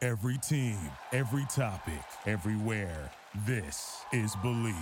Every team, every topic, everywhere. This is Believe.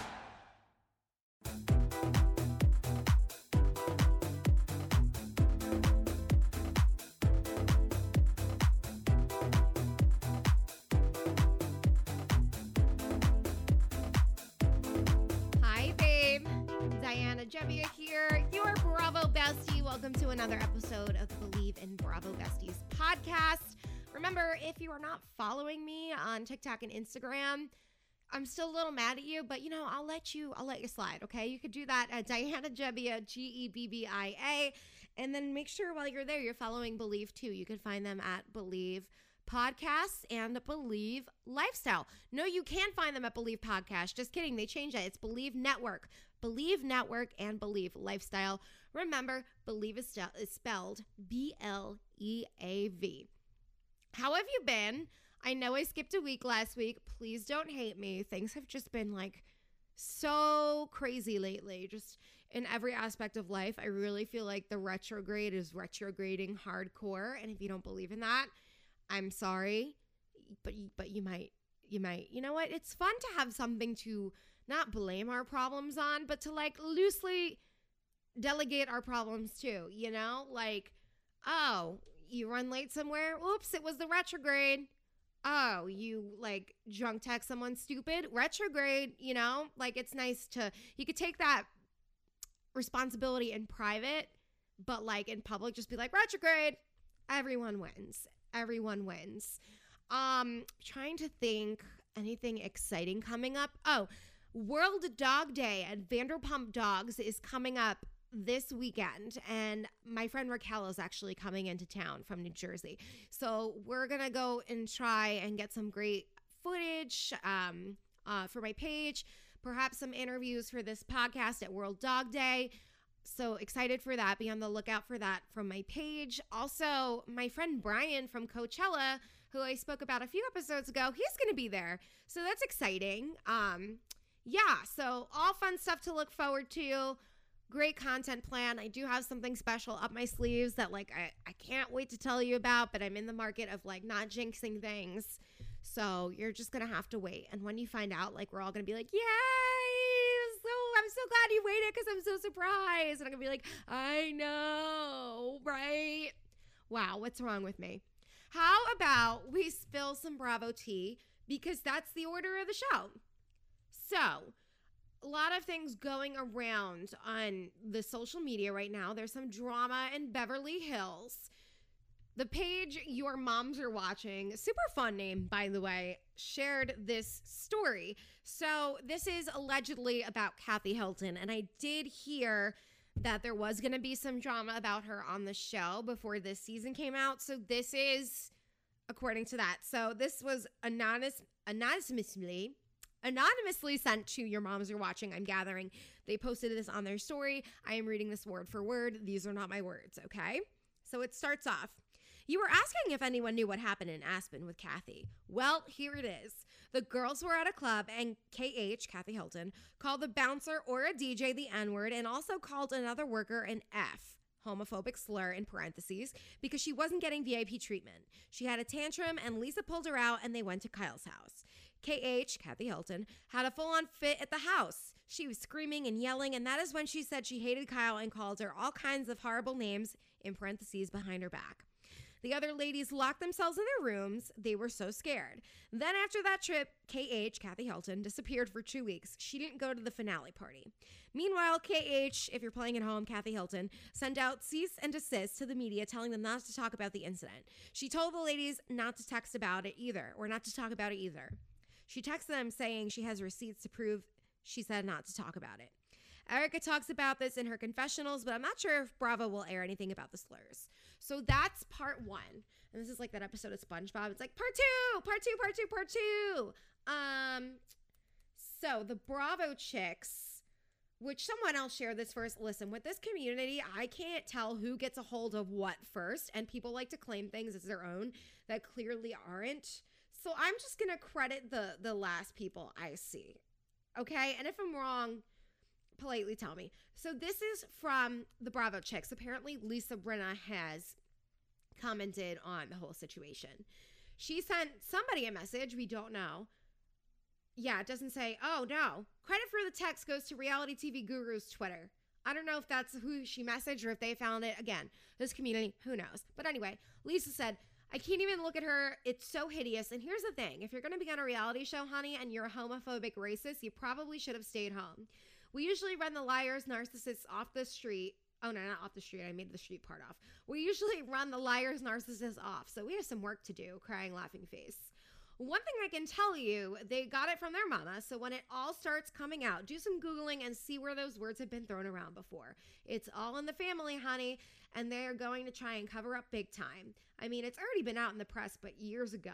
Hi, babe. Diana Gebbia here, your Bravo bestie. Welcome to another episode of the Believe in Bravo Besties podcast. Remember, if you are not following me on TikTok and Instagram, I'm still a little mad at you, but I'll let you slide, okay? You could do that at Diana Gebbia, Gebbia, and then make sure while you're there, you're following Believe too. You can find them at Believe Podcasts and Believe Lifestyle. No, you can find them at Believe Podcast. Just kidding. They changed it. It's Believe Network and Believe Lifestyle. Remember, Believe is spelled B-L-E-A-V. How have you been? I know I skipped a week last week. Please don't hate me. Things have just been so crazy lately, just in every aspect of life. I really feel like the retrograde is retrograding hardcore. And if you don't believe in that, I'm sorry, but you might. You know what? It's fun to have something to not blame our problems on, but to loosely delegate our problems to, oh, you run late somewhere? Oops, it was the retrograde. Oh, you drunk text someone stupid? Retrograde, it's nice you could take that responsibility in private, but in public, just be retrograde. Everyone wins. Trying to think anything exciting coming up. Oh, World Dog Day at Vanderpump Dogs is coming up this weekend, and my friend Raquel is actually coming into town from New Jersey. So we're going to go and try and get some great footage for my page, perhaps some interviews for this podcast at World Dog Day. So excited for that. Be on the lookout for that from my page. Also, my friend Brian from Coachella, who I spoke about a few episodes ago, he's going to be there. So that's exciting. So all fun stuff to look forward to. Great content plan. I do have something special up my sleeves that I can't wait to tell you about, but I'm in the market of not jinxing things. So you're just going to have to wait. And when you find out, we're all going to be yay! I'm so glad you waited because I'm so surprised. And I'm going to be I know, right? Wow, what's wrong with me? How about we spill some Bravo tea, because that's the order of the show. So, a lot of things going around on the social media right now. There's some drama in Beverly Hills. The page Your Moms Are Watching, super fun name, by the way, shared this story. So this is allegedly about Kathy Hilton, and I did hear that there was going to be some drama about her on the show before this season came out. So this is according to that. So this was anonymously sent to Your Moms Are Watching, I'm gathering. They posted this on their story. I am reading this word for word. These are not my words, okay? So it starts off. You were asking if anyone knew what happened in Aspen with Kathy. Well, here it is. The girls were at a club and KH, Kathy Hilton, called the bouncer or a DJ the N-word and also called another worker an F, homophobic slur in parentheses, because she wasn't getting VIP treatment. She had a tantrum and Lisa pulled her out and they went to Kyle's house. KH, Kathy Hilton, had a full-on fit at the house. She was screaming and yelling, and that is when she said she hated Kyle and called her all kinds of horrible names, in parentheses, behind her back. The other ladies locked themselves in their rooms. They were so scared. Then after that trip, KH, Kathy Hilton, disappeared for 2 weeks. She didn't go to the finale party. Meanwhile, KH, if you're playing at home, Kathy Hilton, sent out cease and desist to the media telling them not to talk about the incident. She told the ladies not to text about it either, or not to talk about it either. She texted them saying she has receipts to prove she said not to talk about it. Erica talks about this in her confessionals, but I'm not sure if Bravo will air anything about the slurs. So that's part one. And this is like that episode of SpongeBob. It's like part two. So the Bravo chicks, which someone else shared this first. Listen, with this community, I can't tell who gets a hold of what first. And people like to claim things as their own that clearly aren't. So I'm just going to credit the last people I see. Okay? And if I'm wrong, politely tell me. So this is from the Bravo chicks. Apparently Lisa Brenna has commented on the whole situation. She sent somebody a message. We don't know. Yeah, it doesn't say, oh, no. Credit for the text goes to Reality TV Guru's Twitter. I don't know if that's who she messaged or if they found it. Again, this community, who knows? But anyway, Lisa said, I can't even look at her. It's so hideous. And here's the thing. If you're going to be on a reality show, honey, and you're a homophobic racist, you probably should have stayed home. We usually run the liars, narcissists off the street. Oh, no, not off the street. I made the street part off. We usually run the liars, narcissists off. So we have some work to do, crying, laughing face. One thing I can tell you, they got it from their mama. So when it all starts coming out, do some Googling and see where those words have been thrown around before. It's all in the family, honey, and they're going to try and cover up big time. I mean, it's already been out in the press, but years ago, ...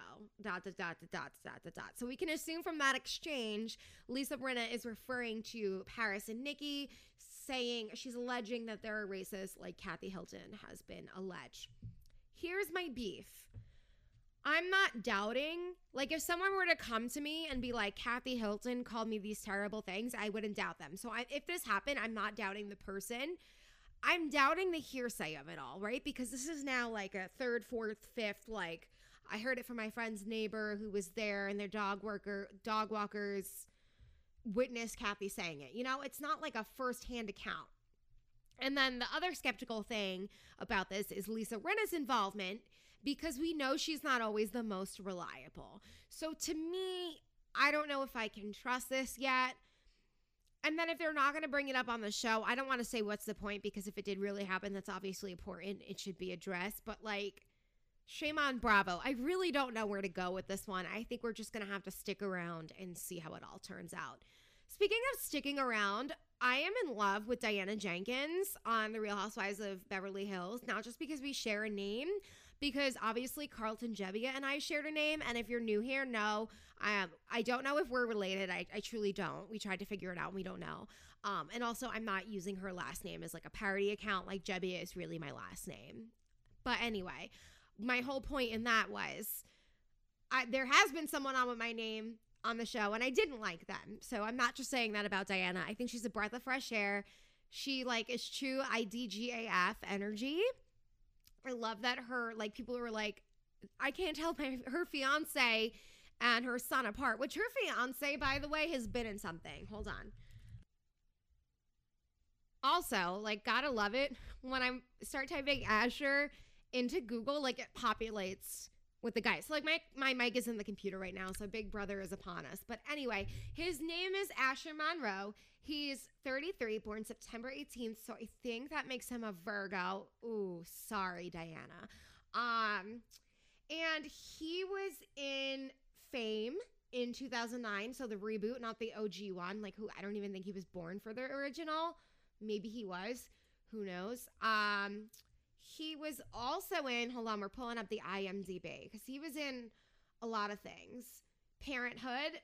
So we can assume from that exchange, Lisa Rinna is referring to Paris and Nikki, saying she's alleging that they're racist like Kathy Hilton has been alleged. Here's my beef. I'm not doubting, like if someone were to come to me and be like, Kathy Hilton called me these terrible things, I wouldn't doubt them. So if this happened, I'm not doubting the person. I'm doubting the hearsay of it all, right? Because this is now like a third, fourth, fifth, like I heard it from my friend's neighbor who was there and their dog walkers witnessed Kathy saying it. You know, it's not like a firsthand account. And then the other skeptical thing about this is Lisa Rinna's involvement, because we know she's not always the most reliable. So to me, I don't know if I can trust this yet. And then if they're not going to bring it up on the show, I don't want to say what's the point, because if it did really happen, that's obviously important. It should be addressed. But like, shame on Bravo. I really don't know where to go with this one. I think we're just going to have to stick around and see how it all turns out. Speaking of sticking around, I am in love with Diana Jenkins on The Real Housewives of Beverly Hills. Not just because we share a name, because obviously Carlton Gebbia and I shared a name. And if you're new here, no, I don't know if we're related. I truly don't. We tried to figure it out and we don't know. And also I'm not using her last name as like a parody account. Like Gebbia is really my last name. But anyway, my whole point in that was there has been someone on with my name on the show and I didn't like them. So I'm not just saying that about Diana. I think she's a breath of fresh air. She like is true IDGAF energy. I love that her, like, people were like, I can't tell her fiance and her son apart, which her fiance, by the way, has been in something. Hold on. Also, like, gotta love it. When I start typing Asher into Google, like, it populates with the guy. So, like, my mic is in the computer right now, so Big Brother is upon us. But anyway, his name is Asher Monroe. He's 33, born September 18th, so I think that makes him a Virgo. Ooh, sorry, Diana. And he was in Fame in 2009, so the reboot, not the OG one, like who I don't even think he was born for the original. Maybe he was. Who knows? He was also in, hold on, we're pulling up the IMDb, because he was in a lot of things. Parenthood,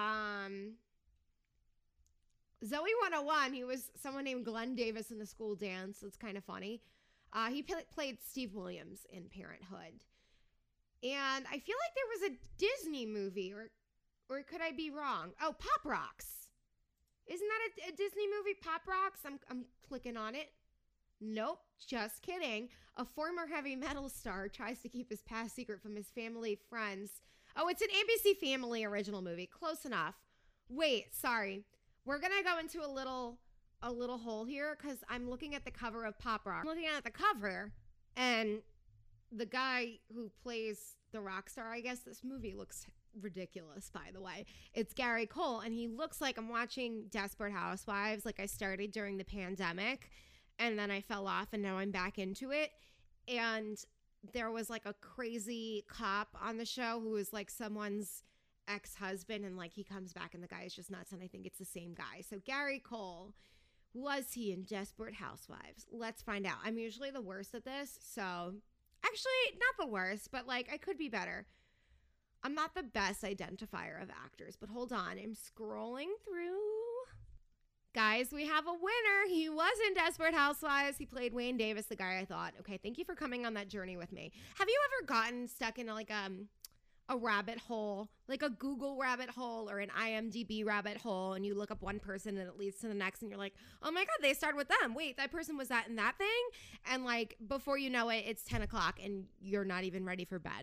Zoe 101, he was someone named Glenn Davis in the school dance. It's kind of funny. He played Steve Williams in Parenthood. And I feel like there was a Disney movie, or could I be wrong? Oh, Pop Rocks. Isn't that a Disney movie, Pop Rocks? I'm clicking on it. Nope, just kidding. A former heavy metal star tries to keep his past secret from his family, friends. Oh, it's an ABC Family original movie. Close enough. Wait, sorry. We're going to go into a little hole here, because I'm looking at the cover of Pop Rock. I'm looking at the cover, and the guy who plays the rock star, I guess this movie looks ridiculous, by the way. It's Gary Cole, and he looks like I'm watching Desperate Housewives, like I started during the pandemic, and then I fell off, and now I'm back into it. And there was like a crazy cop on the show who was like someone's ex-husband, and like he comes back and the guy is just nuts, and I think it's the same guy. So Gary Cole, was he in Desperate Housewives? Let's find out. I'm usually the worst at this, so actually not the worst, but like I could be better. I'm not the best identifier of actors, but hold on, I'm scrolling through. Guys, we have a winner. He was in Desperate Housewives. He played Wayne Davis, the guy I thought. Okay, thank you for coming on that journey with me. Have you ever gotten stuck in like a rabbit hole, like a Google rabbit hole or an IMDb rabbit hole, and you look up one person and it leads to the next, and you're like, oh my God, they started with them. Wait, that person was that in that thing? And like, before you know it, it's 10 o'clock and you're not even ready for bed.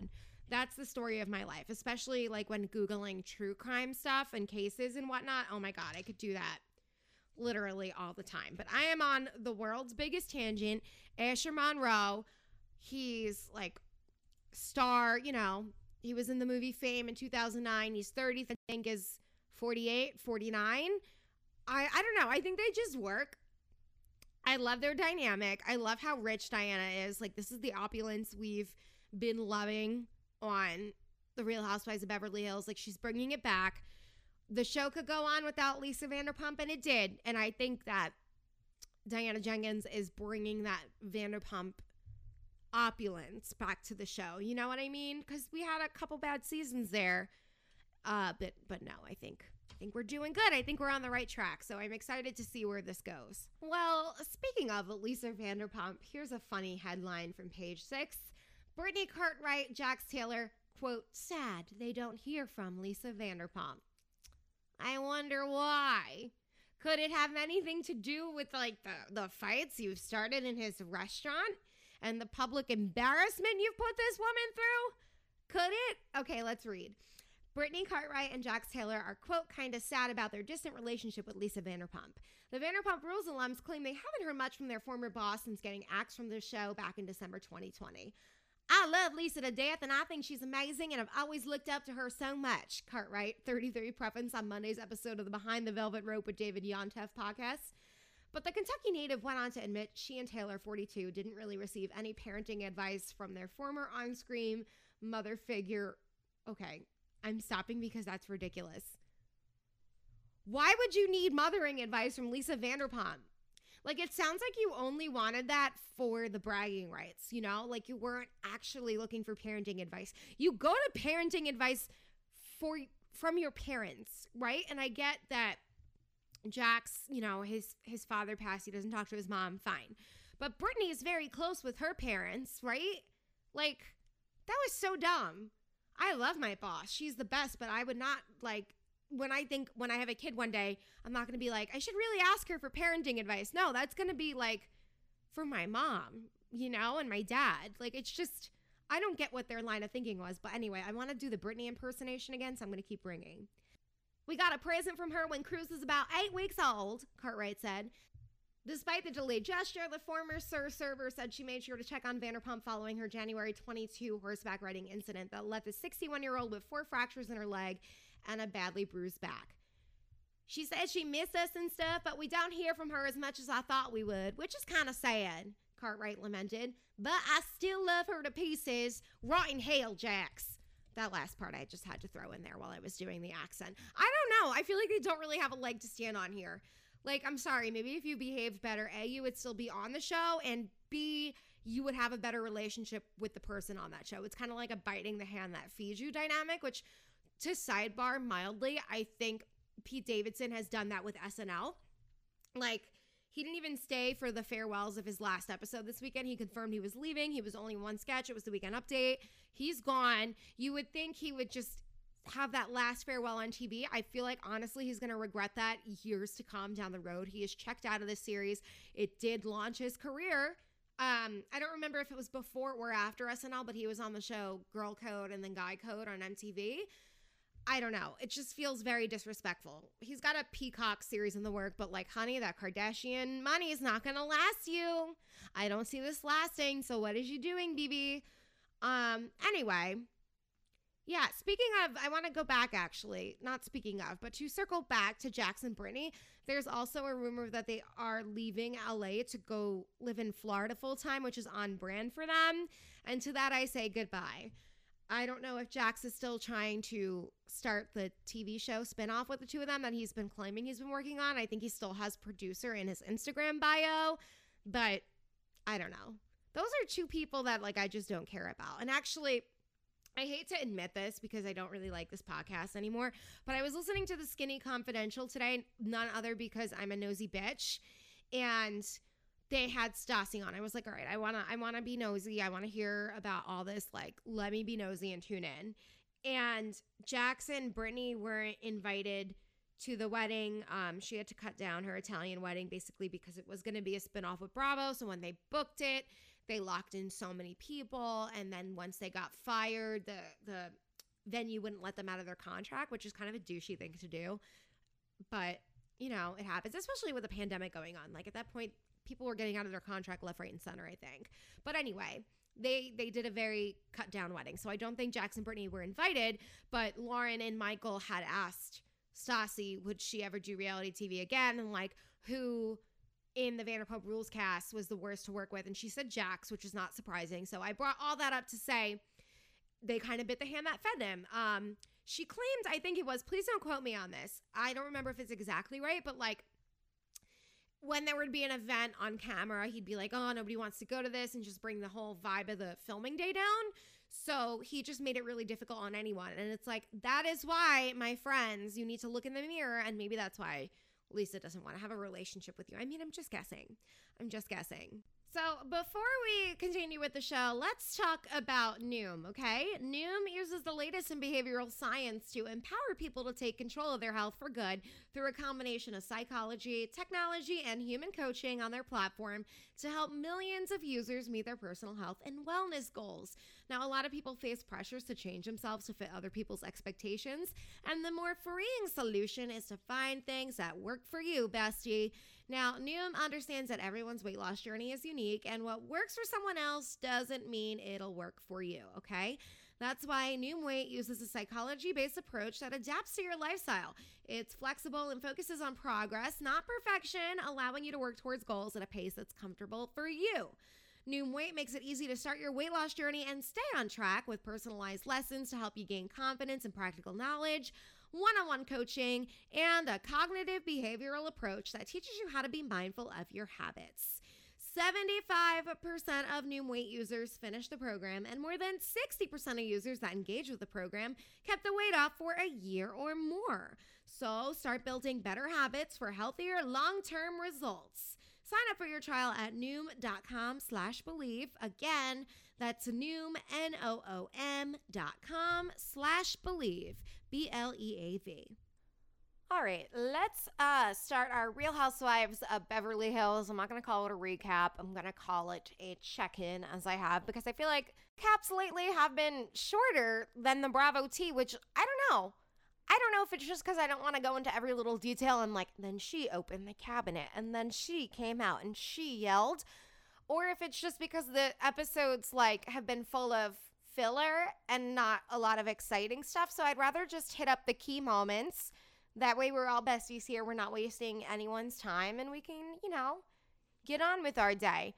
That's the story of my life, especially like when Googling true crime stuff and cases and whatnot. Oh my God, I could do that literally all the time. But I am on the world's biggest tangent. Asher Monroe, he's like star, you know, he was in the movie Fame in 2009. He's 30, I think is 48, 49. I don't know. I think they just work. I love their dynamic. I love how rich Diana is. Like, this is the opulence we've been loving on The Real Housewives of Beverly Hills. Like, she's bringing it back. The show could go on without Lisa Vanderpump, and it did. And I think that Diana Jenkins is bringing that Vanderpump opulence back to the show. You know what I mean? Because we had a couple bad seasons there. But no, I think we're doing good. I think we're on the right track. So I'm excited to see where this goes. Well, speaking of Lisa Vanderpump, here's a funny headline from Page 6. Brittany Cartwright, Jax Taylor, quote, sad they don't hear from Lisa Vanderpump. I wonder why. Could it have anything to do with like the fights you've started in his restaurant and the public embarrassment you've put this woman through? Could it? Okay, let's read. Brittany Cartwright and Jax Taylor are, quote, kind of sad about their distant relationship with Lisa Vanderpump. The Vanderpump Rules alums claim they haven't heard much from their former boss since getting axed from the show back in December 2020. I love Lisa to death, and I think she's amazing, and I've always looked up to her so much, Cartwright, 33, preference on Monday's episode of the Behind the Velvet Rope with David Yontef podcast. But the Kentucky native went on to admit she and Taylor, 42, didn't really receive any parenting advice from their former on-screen mother figure. Okay, I'm stopping because that's ridiculous. Why would you need mothering advice from Lisa Vanderpump? Like, it sounds like you only wanted that for the bragging rights, you know? Like, you weren't actually looking for parenting advice. You go to parenting advice from your parents, right? And I get that Jax, you know, his father passed. He doesn't talk to his mom. Fine. But Brittany is very close with her parents, right? Like, that was so dumb. I love my boss. She's the best, but I would not, like, when I have a kid one day, I'm not going to be like, I should really ask her for parenting advice. No, that's going to be like for my mom, you know, and my dad. Like, it's just, I don't get what their line of thinking was. But anyway, I want to do the Brittany impersonation again, so I'm going to keep ringing. We got a present from her when Cruz was about 8 weeks old, Cartwright said. Despite the delayed gesture, the former server said she made sure to check on Vanderpump following her January 22 horseback riding incident that left the 61-year-old with 4 fractures in her leg and a badly bruised back. She said she missed us and stuff, but we don't hear from her as much as I thought we would, which is kind of sad, Cartwright lamented. But I still love her to pieces. Rotten hell, Jax. That last part I just had to throw in there while I was doing the accent. I don't know. I feel like they don't really have a leg to stand on here. Like, I'm sorry, maybe if you behaved better, A, you would still be on the show, and B, you would have a better relationship with the person on that show. It's kind of like a biting the hand that feeds you dynamic, which, to sidebar mildly, I think Pete Davidson has done that with SNL. Like, he didn't even stay for the farewells of his last episode this weekend. He confirmed he was leaving. He was only one sketch. It was the Weekend Update. He's gone. You would think he would just have that last farewell on TV. I feel like, honestly, he's going to regret that years to come down the road. He is checked out of this series. It did launch his career. I don't remember if it was before or after SNL, but he was on the show Girl Code and then Guy Code on MTV. I don't know. It just feels very disrespectful. He's got a Peacock series in the work, but like, honey, that Kardashian money is not going to last you. I don't see this lasting. So what is you doing, BB? Anyway. Yeah, speaking of, I want to go back actually, not speaking of, but to circle back to Jax and Brittany, there's also a rumor that they are leaving LA to go live in Florida full time, which is on brand for them. And to that, I say goodbye. I don't know if Jax is still trying to start the TV show spinoff with the two of them that he's been claiming he's been working on. I think he still has producer in his Instagram bio, but I don't know. Those are two people that like I just don't care about. And actually, I hate to admit this because I don't really like this podcast anymore, but I was listening to the Skinny Confidential today, none other because I'm a nosy bitch, and they had Stassi on. I was like, all right, I wanna be nosy. I want to hear about all this. Like, let me be nosy and tune in. And Jax and Brittany were invited to the wedding. She had to cut down her Italian wedding basically because it was going to be a spinoff of Bravo. So when they booked it, they locked in so many people. And then once they got fired, the venue wouldn't let them out of their contract, which is kind of a douchey thing to do. But, you know, it happens, especially with a pandemic going on. Like at that point, people were getting out of their contract left, right, and center, I think. But anyway, they did a very cut down wedding. So I don't think Jax and Brittany were invited, but Lauren and Michael had asked Stassi, would she ever do reality TV again? And like, who in the Vanderpump Rules cast was the worst to work with? And she said Jax, which is not surprising. So I brought all that up to say they kind of bit the hand that fed them. She claimed, I think it was, please don't quote me on this, I don't remember if it's exactly right, but like when there would be an event on camera, he'd be like, oh, nobody wants to go to this, and just bring the whole vibe of the filming day down. So he just made it really difficult on anyone. And it's like, that is why, my friends, you need to look in the mirror. And maybe that's why Lisa doesn't want to have a relationship with you. I mean, I'm just guessing. So before we continue with the show, let's talk about Noom, okay? Noom uses the latest in behavioral science to empower people to take control of their health for good through a combination of psychology, technology, and human coaching on their platform to help millions of users meet their personal health and wellness goals. Now, a lot of people face pressures to change themselves to fit other people's expectations, and the more freeing solution is to find things that work for you, bestie. Now, Noom understands that everyone's weight loss journey is unique, and what works for someone else doesn't mean it'll work for you, okay? That's why Noom Weight uses a psychology-based approach that adapts to your lifestyle. It's flexible and focuses on progress, not perfection, allowing you to work towards goals at a pace that's comfortable for you. Noom Weight makes it easy to start your weight loss journey and stay on track with personalized lessons to help you gain confidence and practical knowledge, one-on-one coaching, and a cognitive behavioral approach that teaches you how to be mindful of your habits. 75% of Noom Weight users finish the program, and more than 60% of users that engage with the program kept the weight off for a year or more. So start building better habits for healthier long-term results. Sign up for your trial at Noom.com/believe. Again, that's Noom, NOOM.com/believe. BLEAV. All right, let's start our Real Housewives of Beverly Hills. I'm not going to call it a recap. I'm going to call it a check-in, as I have, because I feel like caps lately have been shorter than the Bravo tea, which I don't know. I don't know if it's just because I don't want to go into every little detail and like, then she opened the cabinet and then she came out and she yelled, or if it's just because the episodes like have been full of filler and not a lot of exciting stuff. So I'd rather just hit up the key moments. That way we're all besties here. We're not wasting anyone's time and we can, you know, get on with our day.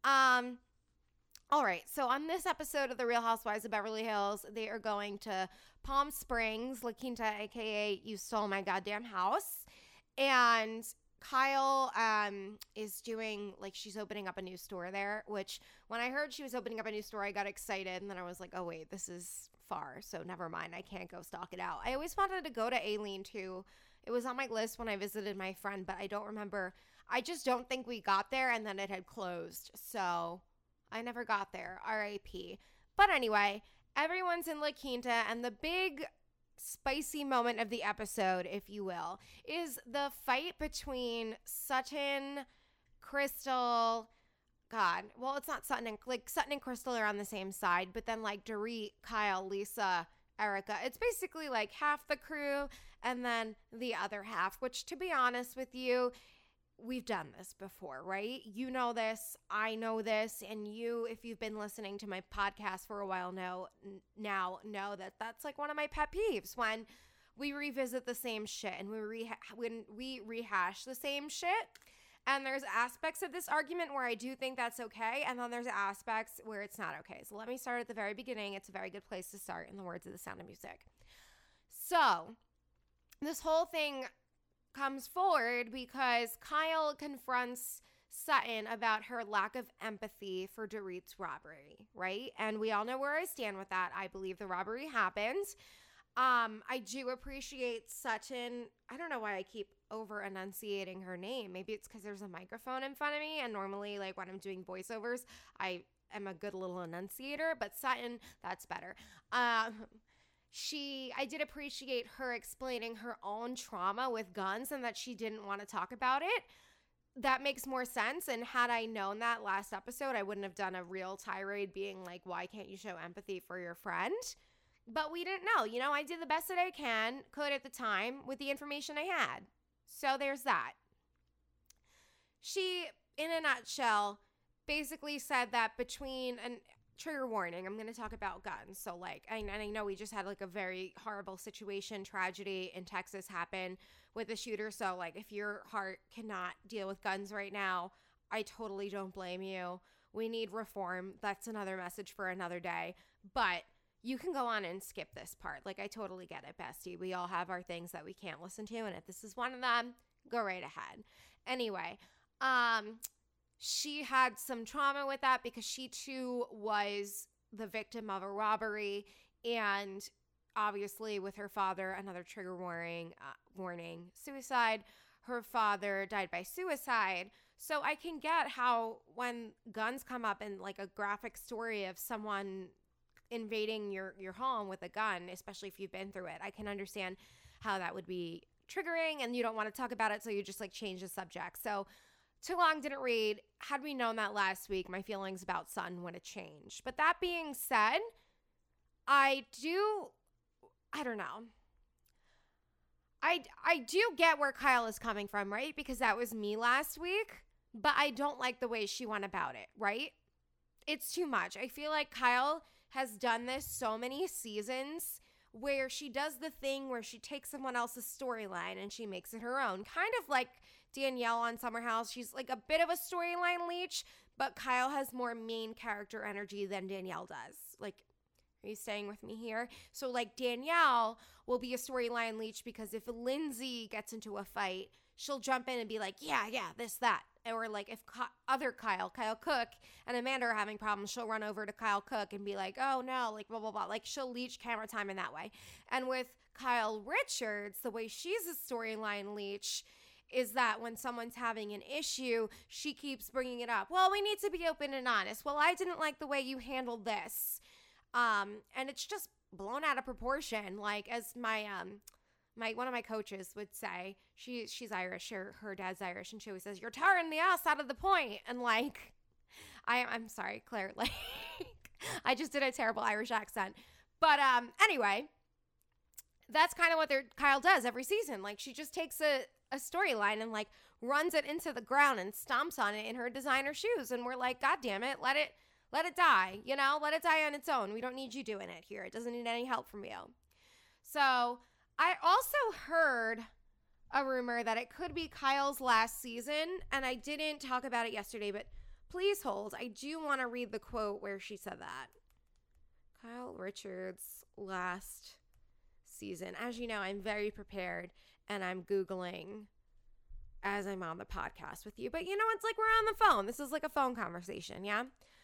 All right, so on this episode of The Real Housewives of Beverly Hills, they are going to Palm Springs, La Quinta, a.k.a. You Stole My Goddamn House. And Kyle is doing, like, she's opening up a new store there, which when I heard she was opening up a new store, I got excited. And then I was like, oh, wait, this is far, so never mind. I can't go stalk it out. I always wanted to go to Aileen, too. It was on my list when I visited my friend, but I don't remember. I just don't think we got there, and then it had closed. So I never got there, R.I.P. But anyway, everyone's in La Quinta, and the big spicy moment of the episode, if you will, is the fight between Sutton, Crystal, it's not Sutton and Crystal are on the same side, but then like Dorit, Kyle, Lisa, Erica, it's basically like half the crew and then the other half, which to be honest with you, we've done this before, right? You know this, I know this, and you, if you've been listening to my podcast for a while now know that that's like one of my pet peeves, when we revisit the same shit and when we rehash the same shit. And there's aspects of this argument where I do think that's okay, and then there's aspects where it's not okay. So let me start at the very beginning. It's a very good place to start, in the words of The Sound of Music. So this whole thing comes forward because Kyle confronts Sutton about her lack of empathy for Dorit's robbery, right? And we all know where I stand with that. I believe the robbery happened. I do appreciate Sutton. I don't know why I keep over enunciating her name. Maybe it's because there's a microphone in front of me, and normally like when I'm doing voiceovers, I am a good little enunciator, but Sutton, that's better. I did appreciate her explaining her own trauma with guns and that she didn't want to talk about it. that makes more sense. And had I known that last episode, I wouldn't have done a real tirade being like, why can't you show empathy for your friend? But we didn't know. You know, I did the best that I could at the time with the information I had. So there's that. She, in a nutshell, basically said that between, and trigger warning, I'm going to talk about guns. So like, I know we just had like a very horrible situation, tragedy in Texas happen with a shooter. So like, if your heart cannot deal with guns right now, I totally don't blame you. We need reform. That's another message for another day. But you can go on and skip this part. Like, I totally get it, bestie. We all have our things that we can't listen to. And if this is one of them, go right ahead. Anyway, she had some trauma with that because she too was the victim of a robbery, and obviously with her father, another trigger warning, suicide. Her father died by suicide. So I can get how when guns come up in like a graphic story of someone invading your home with a gun, especially if you've been through it, I can understand how that would be triggering and you don't want to talk about it, so you just like change the subject. So too long, didn't read. Had we known that last week, my feelings about Sutton would have changed. But that being said, I don't know. I do get where Kyle is coming from, right? Because that was me last week, but I don't like the way she went about it, right? It's too much. I feel like Kyle has done this so many seasons where she does the thing where she takes someone else's storyline and she makes it her own. Kind of like Danielle on Summer House. She's like a bit of a storyline leech, but Kyle has more main character energy than Danielle does. Like, are you staying with me here? So like Danielle will be a storyline leech because if Lindsay gets into a fight, she'll jump in and be like, yeah, this, that. Or like if other Kyle Cook and Amanda are having problems, she'll run over to Kyle Cook and be like, oh no, like blah, blah, blah. Like she'll leech camera time in that way. And with Kyle Richards, the way she's a storyline leech is that when someone's having an issue, she keeps bringing it up. Well, we need to be open and honest. Well, I didn't like the way you handled this. And it's just blown out of proportion. Like as my one of my coaches would say, she's Irish, her dad's Irish, and she always says, you're tearing the ass out of the point. And like, I'm sorry, Claire, like I just did a terrible Irish accent. But anyway, that's kind of what Kyle does every season. Like she just takes a storyline and like runs it into the ground and stomps on it in her designer shoes. And we're like, God damn it, let it die, you know, let it die on its own. We don't need you doing it here. It doesn't need any help from you. So I also heard a rumor that it could be Kyle's last season, and I didn't talk about it yesterday, but please hold. I do want to read the quote where she said that. Kyle Richards' last season. As you know, I'm very prepared, and I'm Googling as I'm on the podcast with you. But you know, it's like we're on the phone. This is like a phone conversation, yeah?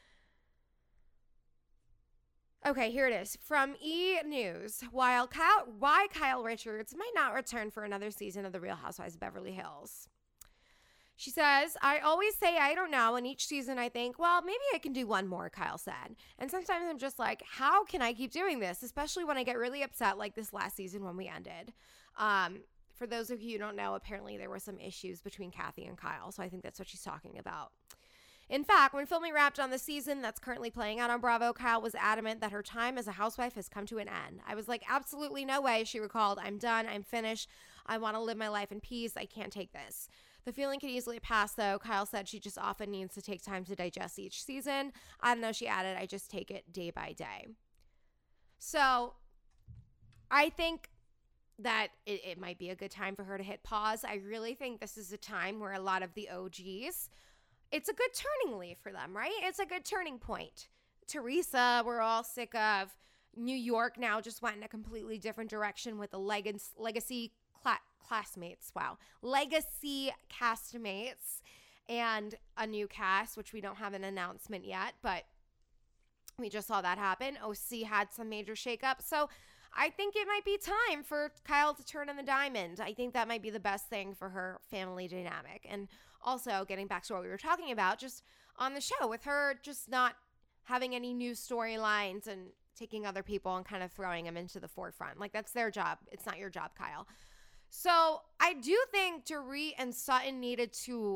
Okay, here it is. From E! News. Why Kyle Richards might not return for another season of The Real Housewives of Beverly Hills. She says, I always say I don't know, and each season I think, well, maybe I can do one more, Kyle said. And sometimes I'm just like, how can I keep doing this? Especially when I get really upset like this last season when we ended. For those of you who don't know, apparently there were some issues between Kathy and Kyle, so I think that's what she's talking about. In fact, when filming wrapped on the season that's currently playing out on Bravo, Kyle was adamant that her time as a housewife has come to an end. I was like, absolutely no way, she recalled. I'm done. I'm finished. I want to live my life in peace. I can't take this. The feeling could easily pass, though. Kyle said she just often needs to take time to digest each season. I don't know, she added, I just take it day by day. So I think that it might be a good time for her to hit pause. I really think this is a time where a lot of the OGs, it's a good turning leaf for them, right? It's a good turning point. Teresa, we're all sick of. New York now just went in a completely different direction with the legacy classmates. Wow. Legacy castmates and a new cast, which we don't have an announcement yet, but we just saw that happen. OC had some major shakeup. So I think it might be time for Kyle to turn in the diamond. I think that might be the best thing for her family dynamic. And also, getting back to what we were talking about, just on the show, with her just not having any new storylines and taking other people and kind of throwing them into the forefront. Like, that's their job. It's not your job, Kyle. So I do think Dorit and Sutton needed to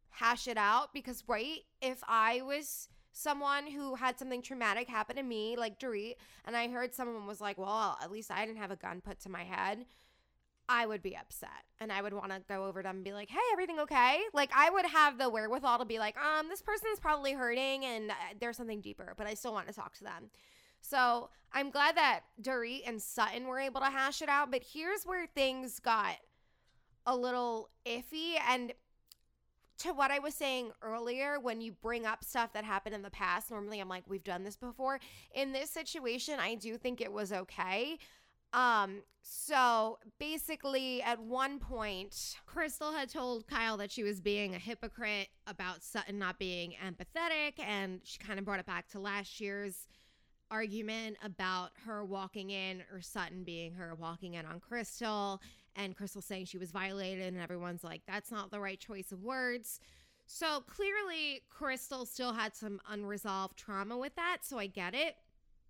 hash it out because, right, if I was someone who had something traumatic happen to me, like Dorit, and I heard someone was like, well, at least I didn't have a gun put to my head, I would be upset. And I would want to go over to them and be like, hey, everything okay? Like, I would have the wherewithal to be like, this person is probably hurting and there's something deeper, but I still want to talk to them. So I'm glad that Dorit and Sutton were able to hash it out, but here's where things got a little iffy. And to what I was saying earlier, when you bring up stuff that happened in the past, normally I'm like, we've done this before. In this situation, I do think it was okay. So basically at one point, Crystal had told Kyle that she was being a hypocrite about Sutton not being empathetic, and she kind of brought it back to last year's argument about her walking in, or Sutton being her walking in on Crystal, and Crystal saying she was violated, and everyone's like, that's not the right choice of words. So clearly Crystal still had some unresolved trauma with that, so I get it.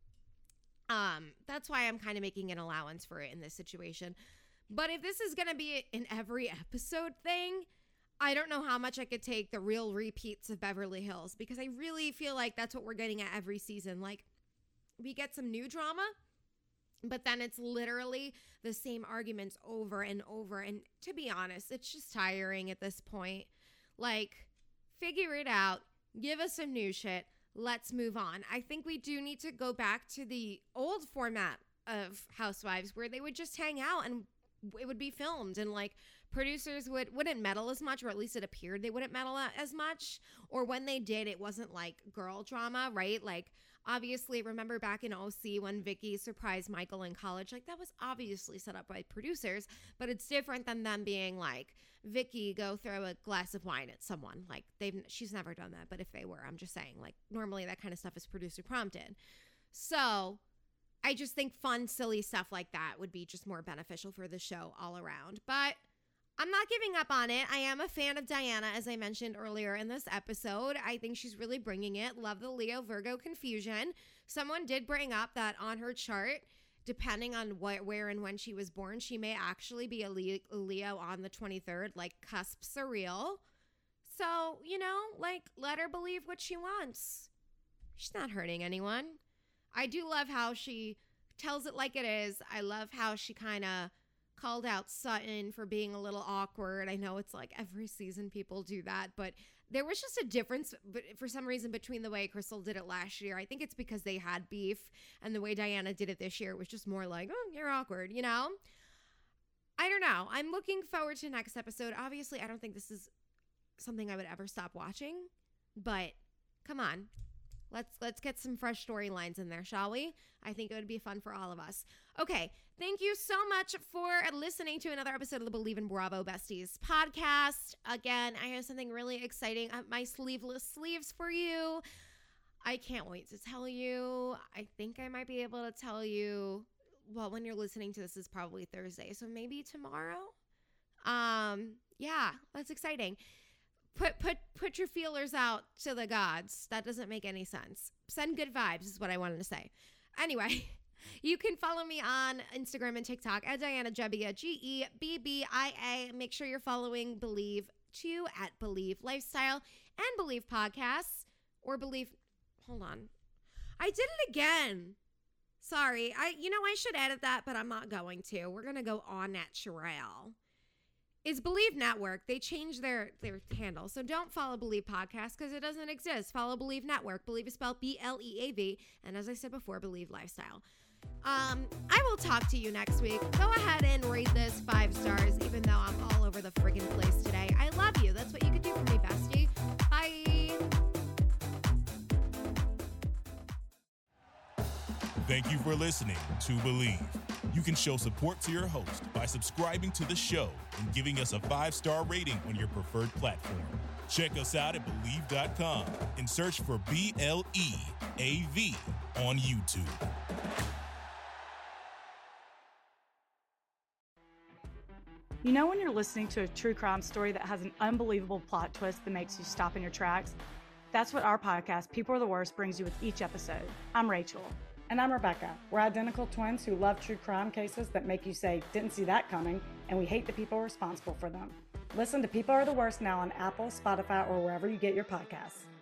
That's why I'm kind of making an allowance for it in this situation. But if this is going to be an every episode thing, I don't know how much I could take the real repeats of Beverly Hills, because I really feel like that's what we're getting at every season. Like, we get some new drama, but then it's literally the same arguments over and over. And to be honest, it's just tiring at this point. Like, figure it out. Give us some new shit. Let's move on. I think we do need to go back to the old format of Housewives where they would just hang out and it would be filmed, and like producers wouldn't meddle as much, or at least it appeared they wouldn't meddle as much. Or when they did, it wasn't like girl drama, right? Like, obviously, remember back in OC when Vicky surprised Michael in college? Like, that was obviously set up by producers, but it's different than them being like, Vicky, go throw a glass of wine at someone. Like, she's never done that, but if they were, I'm just saying, like, normally that kind of stuff is producer prompted. So I just think fun, silly stuff like that would be just more beneficial for the show all around. But I'm not giving up on it. I am a fan of Diana, as I mentioned earlier in this episode. I think she's really bringing it. Love the Leo Virgo confusion. Someone did bring up that on her chart, depending on where and when she was born, she may actually be a Leo on the 23rd, like cusp surreal. So, like, let her believe what she wants. She's not hurting anyone. I do love how she tells it like it is. I love how she kind of called out Sutton for being a little awkward. I know it's like every season people do that, but there was just a difference for some reason between the way Crystal did it last year. I think it's because they had beef, and the way Diana did it this year was just more like, oh, you're awkward, I don't know. I'm looking forward to next episode. Obviously, I don't think this is something I would ever stop watching, but come on. Let's get some fresh storylines in there, shall we? I think it would be fun for all of us. Okay, thank you so much for listening to another episode of the Believe in Bravo Besties podcast. Again, I have something really exciting up my sleeveless sleeves for you. I can't wait to tell you. I think I might be able to tell you, well, when you're listening to this is probably Thursday, so maybe tomorrow. Yeah, that's exciting. Put your feelers out to the gods. That doesn't make any sense. Send good vibes is what I wanted to say. Anyway, you can follow me on Instagram and TikTok at Diana Gebbia, Gebbia. Make sure you're following Believe too at Believe Lifestyle and Believe Podcasts, or Believe. Hold on, I did it again. Sorry, I should edit that, but I'm not going to. We're gonna go on natural. Is Believe Network. They changed their handle. So don't follow Believe Podcast because it doesn't exist. Follow Believe Network. Believe is spelled BLEAV. And as I said before, Believe Lifestyle. I will talk to you next week. Go ahead and rate this 5 stars, even though I'm all over the friggin' place today. I love you. That's what you could do for me, bestie. Bye. Thank you for listening to Believe. You can show support to your host by subscribing to the show and giving us a 5-star rating on your preferred platform. Check us out at Believe.com and search for BLEAV on YouTube. You know when you're listening to a true crime story that has an unbelievable plot twist that makes you stop in your tracks? That's what our podcast, People Are the Worst, brings you with each episode. I'm Rachel. And I'm Rebecca. We're identical twins who love true crime cases that make you say, didn't see that coming, and we hate the people responsible for them. Listen to People Are the Worst now on Apple, Spotify, or wherever you get your podcasts.